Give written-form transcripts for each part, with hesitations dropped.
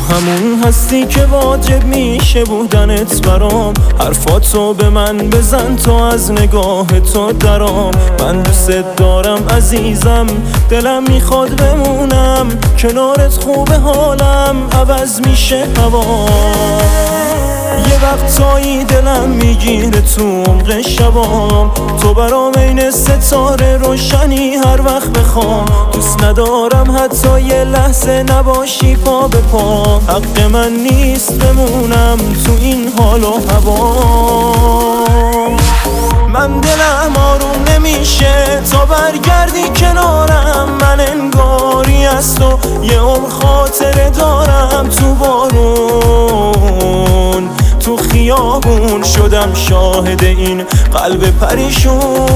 همون هستی که واجب میشه بودنت برام. حرفاتو به من بزن تا از نگاه تو درام. من دوست دارم عزیزم، دلم میخواد بمونم کنارت، خوبه حالم عوض میشه هوا. یه وقتایی دلم میگیره تو عمق شبام، تو برام عین ستاره روشنی هر وقت بخوام. دوست ندارم حتی یه لحظه نباشی پا به پا. حق من نیست بمونم تو این حال و هوا. من دلم آروم نمیشه تا برگردی کنارم. من انگاری از تو یه عمر خاطره دارم. تو بارون تو خیابون شدم شاهد این قلب پریشون.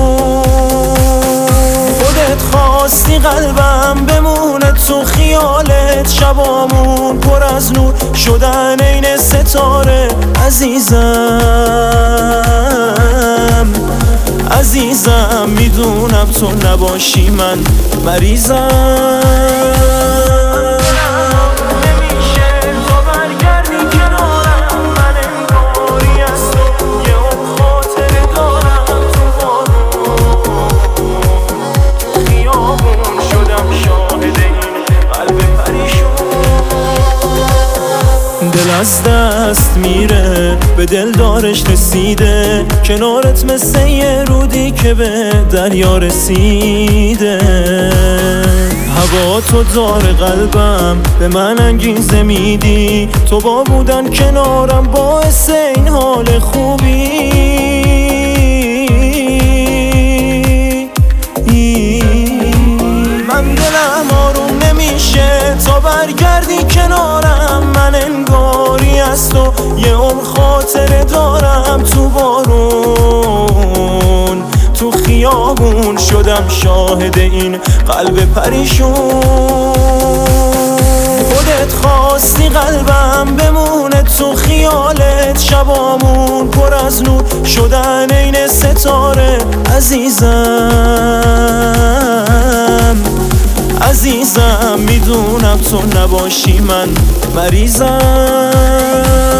خودت خواستی قلبم بمونه تو خیالت، شبامون پر از نور شدن عین ستاره. عزیزم عزیزم میدونم تو نباشی من مریضم. دل از دست میره به دل دارش رسیده، کنارت مثل یه رودی که به دریا رسیده. هوا تو دار قلبم به من انگیزه میدی، تو با بودن کنارم باعث این حال خوبی. من دلم آروم نمیشه تا برگردی کنارم. من انگاری از تو یه عمر خاطره دارم. تو بارون تو خیابون شدم شاهد این قلب پریشون. خودت خواستی قلبم بمونه تو خیالت، شبامون پر از نور شدن عین ستاره. عزیزم عزیزم میدونم تو نباشی من مریضم.